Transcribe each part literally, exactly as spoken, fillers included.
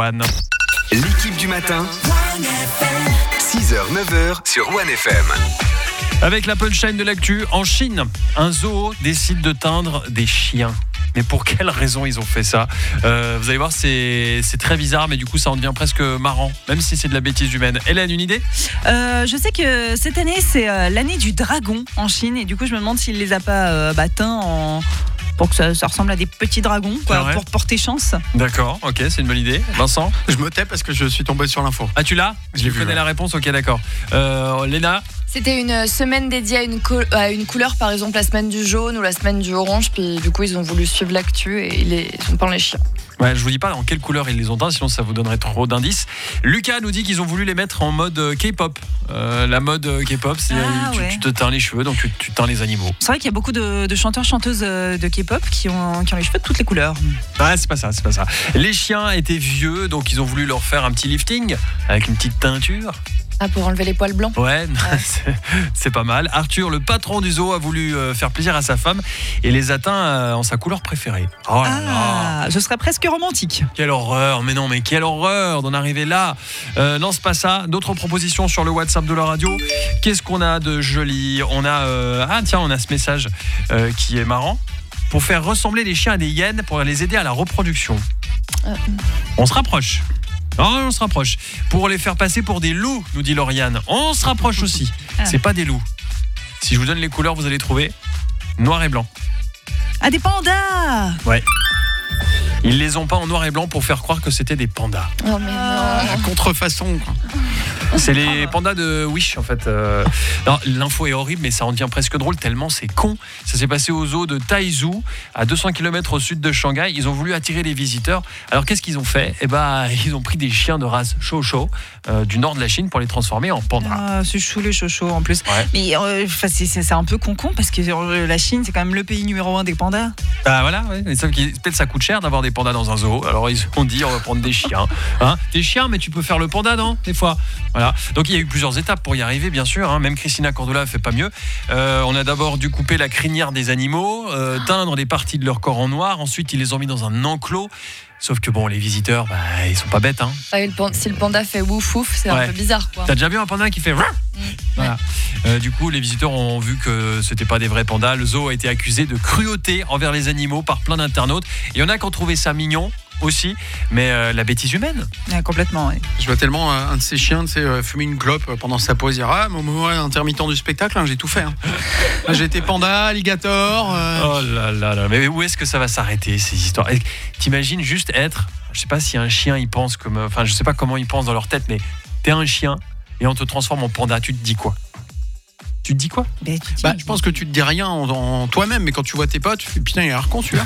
One. L'équipe du matin, six heures neuf heures sur One F M. Avec la punchline de l'actu, en Chine, un zoo décide de teindre des chiens. Mais pour quelle raison ils ont fait ça ? euh, Vous allez voir, c'est, c'est très bizarre, mais du coup ça en devient presque marrant, même si c'est de la bêtise humaine. Hélène, une idée ? euh, Je sais que cette année, c'est euh, l'année du dragon en Chine. Et du coup, je me demande s'il les a pas euh, bah, teints en... pour que ça, ça ressemble à des petits dragons, quoi, pour porter chance. D'accord, ok, c'est une bonne idée. Vincent ? Je me tais parce que je suis tombé sur l'info. Ah, tu l'as ? Je l'ai Tu vu, connais ouais. la réponse ? Ok, d'accord. Euh, Léna ? C'était une semaine dédiée à une, co- à une couleur, par exemple la semaine du jaune ou la semaine du orange. Puis du coup, ils ont voulu suivre l'actu et ils, les, ils ont peint les chiens. Ouais, je vous dis pas dans quelle couleur ils les ont teints, sinon ça vous donnerait trop d'indices. Lucas nous dit qu'ils ont voulu les mettre en mode K-pop. Euh, la mode K-pop, c'est Ah, tu, ouais. tu te teins les cheveux, donc tu, tu teins les animaux. C'est vrai qu'il y a beaucoup de, de chanteurs, chanteuses de K-pop qui ont, qui ont les cheveux de toutes les couleurs. Ouais, c'est pas ça, c'est pas ça. Les chiens étaient vieux, donc ils ont voulu leur faire un petit lifting avec une petite teinture. Ah, pour enlever les poils blancs. Ouais, c'est, c'est pas mal. Arthur, le patron du zoo, a voulu euh, faire plaisir à sa femme et les a teints euh, en sa couleur préférée. Oh là là. Ah, je serais presque romantique. Quelle horreur, mais non, mais quelle horreur d'en arriver là. Euh, non, c'est pas ça. D'autres propositions sur le WhatsApp de la radio. Qu'est-ce qu'on a de joli ? On a, euh, ah tiens, on a ce message euh, qui est marrant. Pour faire ressembler les chiens à des hyènes, pour les aider à la reproduction. Euh. On se rapproche. Non, on se rapproche. Pour les faire passer pour des loups, nous dit Lauriane. On se rapproche aussi. Ah. C'est pas des loups. Si je vous donne les couleurs, vous allez trouver noir et blanc. Ah, des pandas. Ouais. Ils les ont pas en noir et blanc pour faire croire que c'était des pandas. Oh, mais La non. contrefaçon, quoi. C'est les pandas de Wish en fait. Euh, non, l'info est horrible, mais ça en devient presque drôle tellement c'est con. Ça s'est passé au zoo de Taizhou, à deux cents kilomètres au sud de Shanghai. Ils ont voulu attirer les visiteurs. Alors qu'est-ce qu'ils ont fait ? Eh ben, ils ont pris des chiens de race Chow-Chow euh, du nord de la Chine pour les transformer en pandas. Ah, c'est chou les chochos en plus. Ouais. Mais euh, c'est, c'est, c'est un peu con-con parce que euh, la Chine, c'est quand même le pays numéro un des pandas. Bah voilà, ouais. Mais sauf que peut-être ça coûte cher d'avoir des pandas dans un zoo. Alors ils ont dit on va prendre des chiens. Hein, des chiens, mais tu peux faire le panda, non ? Des fois. Voilà. Donc il y a eu plusieurs étapes pour y arriver, bien sûr. Hein. Même Christina Cordula fait pas mieux. Euh, on a d'abord dû couper la crinière des animaux, euh, teindre des parties de leur corps en noir. Ensuite, ils les ont mis dans un enclos. Sauf que bon, les visiteurs, bah, ils sont pas bêtes. Hein. Ah, le pan- si le panda fait wouf wouf, c'est Ouais. un peu bizarre, quoi. T'as déjà vu un panda qui fait Rah Mmh. voilà. Euh, du coup, les visiteurs ont vu que c'était pas des vrais pandas. Le zoo a été accusé de cruauté envers les animaux par plein d'internautes. Il y en a qui ont trouvé ça mignon aussi, mais euh, la bêtise humaine. Ouais, complètement, ouais. Je vois tellement euh, un de ces chiens, tu sais, euh, fumer une clope euh, pendant sa pause. Dire, ah, moi, moi, intermittent du spectacle, hein, j'ai tout fait. Hein. Là, j'ai été panda, alligator. euh, Oh là là là, mais où est-ce que ça va s'arrêter ces histoires ? Et t'imagines juste être, je sais pas si un chien il pense comme, enfin je sais pas comment ils pensent dans leur tête, mais t'es un chien et on te transforme en panda, tu te dis quoi ? Tu te dis quoi ? Ben, tu dis- Bah, je pense que tu te dis rien en, en toi-même, mais quand tu vois tes potes, tu fais putain, il a l'air con celui-là.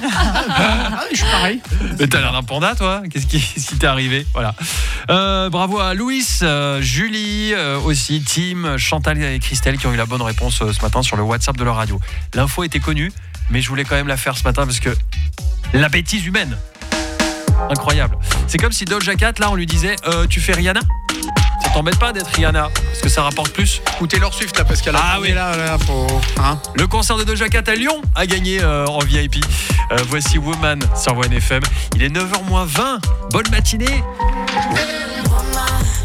Ah, je suis pareil. Mais t'as l'air d'un panda, toi. Qu'est-ce qui, qu'est-ce qui t'est arrivé ? Voilà. Euh, bravo à Louis, euh, Julie, euh, aussi Tim, Chantal et Christelle qui ont eu la bonne réponse euh, ce matin sur le WhatsApp de la radio. L'info était connue, mais je voulais quand même la faire ce matin parce que la bêtise humaine. Incroyable. C'est comme si Doja Cat, là, on lui disait euh, tu fais Rihanna ? Ça t'embête pas d'être Rihanna ? Parce que ça rapporte plus. Ou Taylor Swift, là, parce qu'elle a Ah tourné, oui. là, là, faut. Hein. Le concert de Doja Cat à Lyon a gagné euh, en V I P. Euh, voici Woman sur One F M. Il est neuf heures moins vingt. Bonne matinée.